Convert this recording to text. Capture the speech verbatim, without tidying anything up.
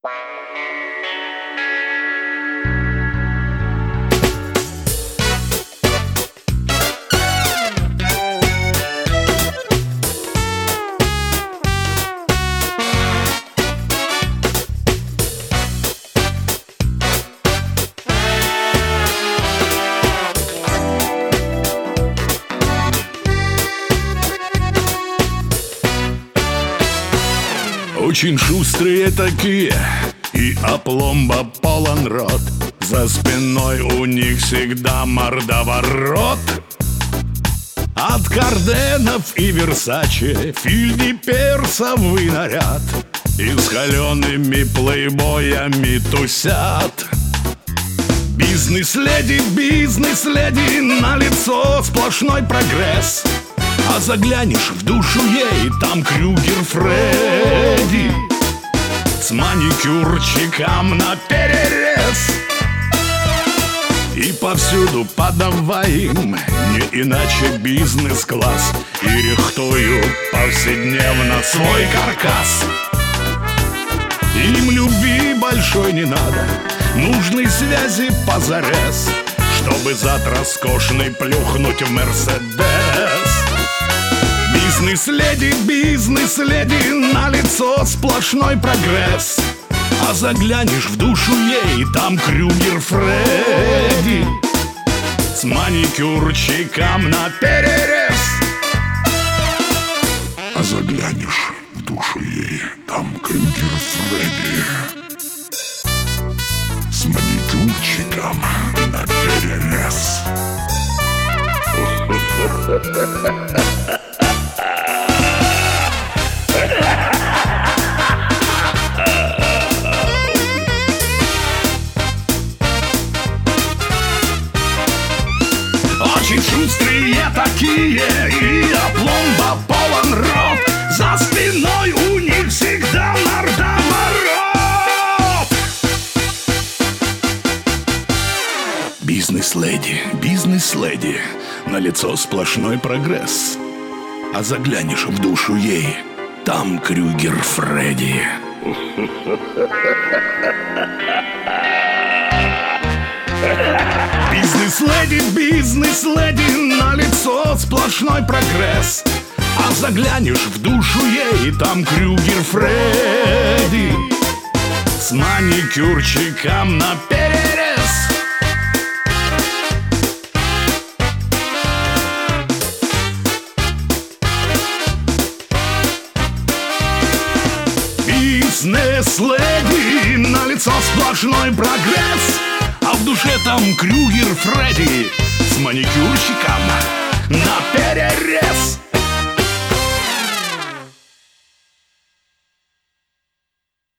Очень шустрые такие, и опломба полон рот. За спиной у них всегда мордоворот. От Карденов и Версаче фильдеперсовый наряд, и с холеными плейбоями тусят. Бизнес-леди, бизнес-леди, на лицо сплошной прогресс. А заглянешь в душу ей, там Крюгер Фредди с маникюрчиком наперерез. И повсюду подавай им не иначе бизнес-класс, и рихтуют повседневно свой каркас. Им любви большой не надо, нужной связи позарез, чтобы зад роскошный плюхнуть в Мерседес. Бизнес-леди, бизнес-леди, на лицо сплошной прогресс. А заглянешь в душу ей, там Крюгер Фредди с маникюрчиком наперерез. А заглянешь в душу ей, там Крюгер Фредди с маникюрчиком наперерез. Очень шустрые такие, и опломба полон рот. За спиной у них всегда мордоворот. Бизнес-леди, бизнес-леди, на лицо сплошной прогресс. А заглянешь в душу ей, там Крюгер Фредди. Бизнес-леди, бизнес-леди, на лицо сплошной прогресс. А заглянешь в душу ей, там Крюгер Фредди с маникюрчиком наперерез. Бизнес-леди, на лицо сплошной прогресс. А в душе там Крюгер Фредди с маникюрчиком наперерез.